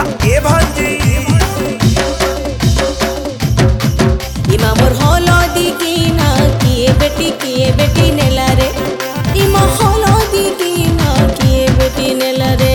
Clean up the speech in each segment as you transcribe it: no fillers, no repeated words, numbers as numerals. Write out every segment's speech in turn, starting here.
कथा ए भांजी इमा मोर हलदी की ना किए बेटी नेला रे इमा हलदी की ना किए बेटी नेला रे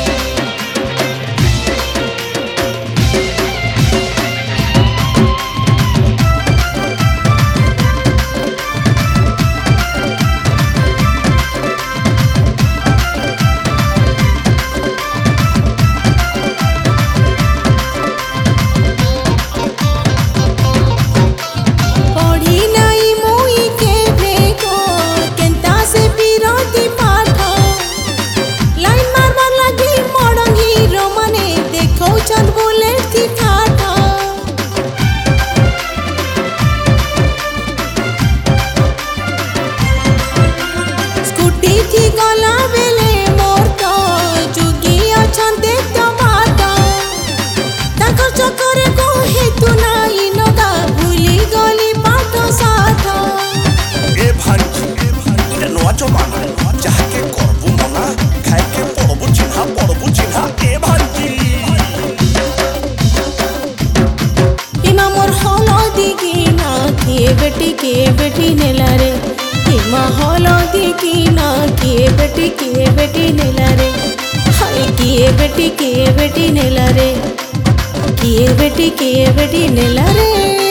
बेटी नेला रे इमा हलदी की ना किए बेटी नेला रे हाय किए बेटी नेला रे किए बेटी नेला रे।